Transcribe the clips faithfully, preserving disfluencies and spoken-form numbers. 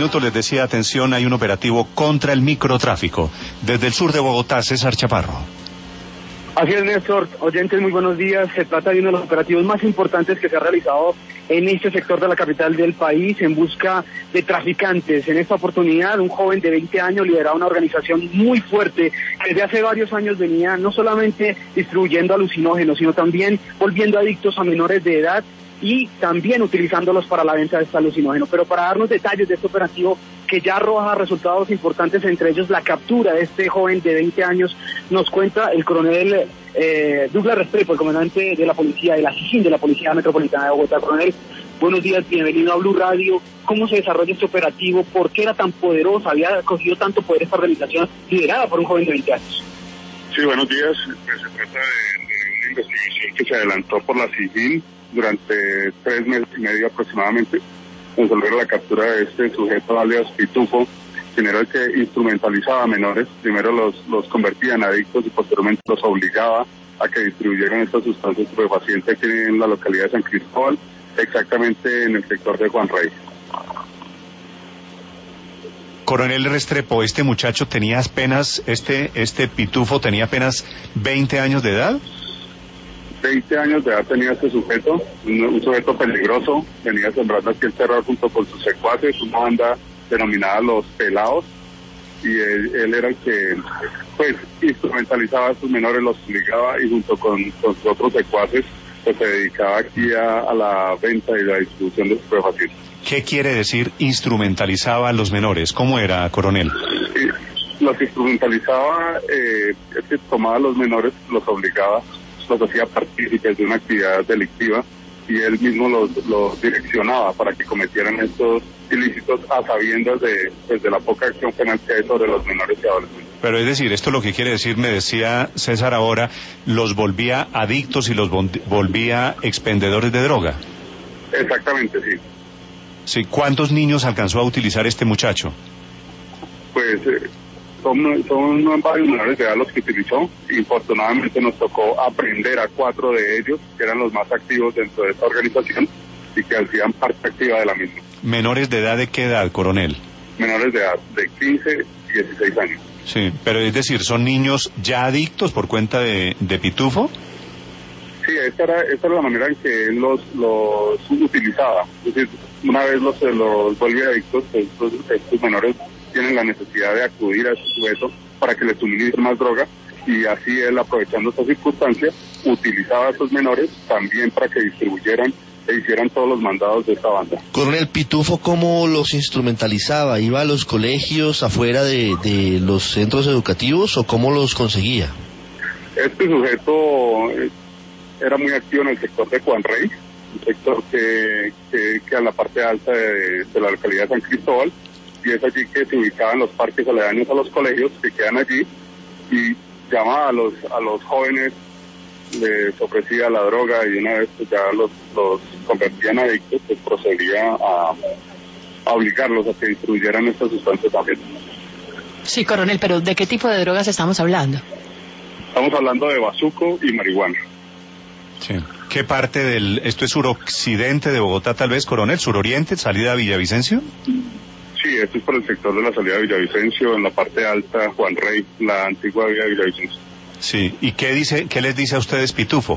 minutos les decía, atención, hay un operativo contra el microtráfico. Desde el sur de Bogotá, César Chaparro. Así es, Néstor. Oyentes, muy buenos días. Se trata de uno de los operativos más importantes que se ha realizado en este sector de la capital del país en busca de traficantes. En esta oportunidad, un joven de veinte años lideraba una organización muy fuerte que desde hace varios años venía no solamente distribuyendo alucinógenos, sino también volviendo adictos a menores de edad y también utilizándolos para la venta de este alucinógeno. Pero para darnos detalles de este operativo que ya arroja resultados importantes, entre ellos la captura de este joven de veinte años, nos cuenta el coronel eh, Douglas Restrepo, el comandante de la policía, de la SIJIN de la Policía Metropolitana de Bogotá. Coronel, buenos días, bienvenido a Blue Radio. ¿Cómo se desarrolla este operativo? ¿Por qué era tan poderoso? ¿Había cogido tanto poder esta organización liderada por un joven de veinte años? Sí, buenos días. Pues se trata de, de una investigación que se adelantó por la SIJIN durante tres meses y medio aproximadamente, en resolver la captura de este sujeto alias Pitufo, quien era el que instrumentalizaba a menores. Primero los, los convertía en adictos y posteriormente los obligaba a que distribuyeran estas sustancias estupefacientes aquí en la localidad de San Cristóbal, exactamente en el sector de Juan Rey. Coronel Restrepo, este muchacho tenía apenas, este, este Pitufo tenía apenas veinte años de edad. veinte años de edad tenía este sujeto, un, un sujeto peligroso, venía sembrando aquí el terror junto con sus secuaces, una banda denominada Los Pelados, y él, él era el que pues instrumentalizaba a estos menores, los obligaba y junto con, con sus otros secuaces pues se dedicaba aquí a, a la venta y la distribución de estupefacientes. ¿Qué quiere decir instrumentalizaba a los menores? ¿Cómo era, coronel? Sí, los instrumentalizaba, eh, es que tomaba a los menores, los obligaba, los hacía partícipes de una actividad delictiva y él mismo los, los direccionaba para que cometieran estos ilícitos a sabiendas de, pues, de la poca acción penal que hay sobre los menores y adolescentes. Pero es decir, esto lo que quiere decir, me decía César ahora, los volvía adictos y los volvía expendedores de droga. Exactamente, sí. Sí, ¿cuántos niños alcanzó a utilizar este muchacho? Pues eh, son, son varios menores de edad los que utilizó. Infortunadamente nos tocó aprender a cuatro de ellos, que eran los más activos dentro de esta organización y que hacían parte activa de la misma. ¿Menores de edad de qué edad, coronel? Menores de edad de quince y dieciséis años. Sí, pero es decir, ¿son niños ya adictos por cuenta de, de Pitufo? Sí, esta era, esta era la manera en que él los, los utilizaba. Es decir, una vez los, los vuelve adictos, pues estos, estos menores tienen la necesidad de acudir a este sujeto para que les suministre más droga, y así él, aprovechando esta circunstancia, utilizaba a estos menores también para que distribuyeran e hicieran todos los mandados de esta banda. Coronel, Pitufo, ¿cómo los instrumentalizaba? ¿Iba a los colegios afuera de, de los centros educativos o cómo los conseguía? Este sujeto era muy activo en el sector de Juan Rey, un sector que, que, que a la parte alta de, de la localidad de San Cristóbal, y es allí que se ubicaban los parques aledaños a los colegios que quedan allí, y llamaba a los, a los jóvenes, les ofrecía la droga y una vez que ya los, los convertían adictos, pues procedía a, a obligarlos a que distribuyeran estas sustancias también. Sí, coronel, pero ¿de qué tipo de drogas estamos hablando? Estamos hablando de bazuco y marihuana. Sí. ¿Qué parte del, esto es suroccidente de Bogotá tal vez, coronel, suroriente, salida a Villavicencio? Sí, esto es por el sector de la salida de Villavicencio, en la parte alta, Juan Rey, la antigua vía de Villavicencio. Sí, ¿y qué dice, qué les dice a ustedes Pitufo?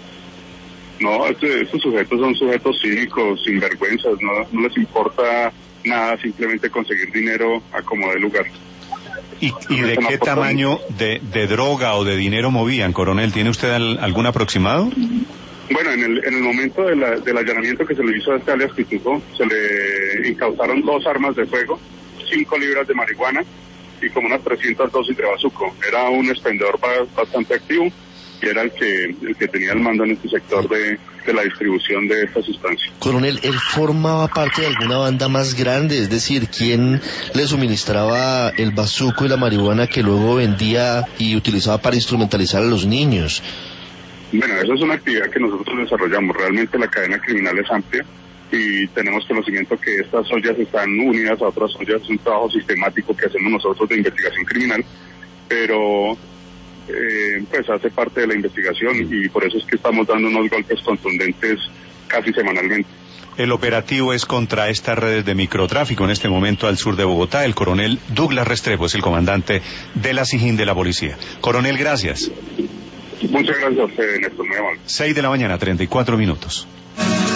No, este, estos sujetos son sujetos cínicos, sinvergüenzas, no, no les importa nada, simplemente conseguir dinero a como dé lugar. ¿Y, y de qué tamaño de, de droga o de dinero movían, coronel? ¿Tiene usted al, algún aproximado? Bueno, en el, en el momento de la, del allanamiento que se le hizo a este alias Pitufo, se le incautaron dos armas de fuego, cinco libras de marihuana y como unas trescientas dosis de bazuco. Era un expendedor bastante activo y era el que el que tenía el mando en este sector de, de la distribución de esta sustancia. Coronel, ¿él formaba parte de alguna banda más grande? Es decir, ¿quién le suministraba el bazuco y la marihuana que luego vendía y utilizaba para instrumentalizar a los niños? Bueno, esa es una actividad que nosotros desarrollamos. Realmente la cadena criminal es amplia y tenemos conocimiento que estas ollas están unidas a otras ollas. Es un trabajo sistemático que hacemos nosotros de investigación criminal, pero eh, pues hace parte de la investigación y por eso es que estamos dando unos golpes contundentes casi semanalmente. El operativo es contra estas redes de microtráfico en este momento al sur de Bogotá. El coronel Douglas Restrepo es el comandante de la SIJIN de la policía. Coronel, gracias. Muchas gracias a usted, Néstor, muy amable. Seis de la mañana, treinta y cuatro minutos.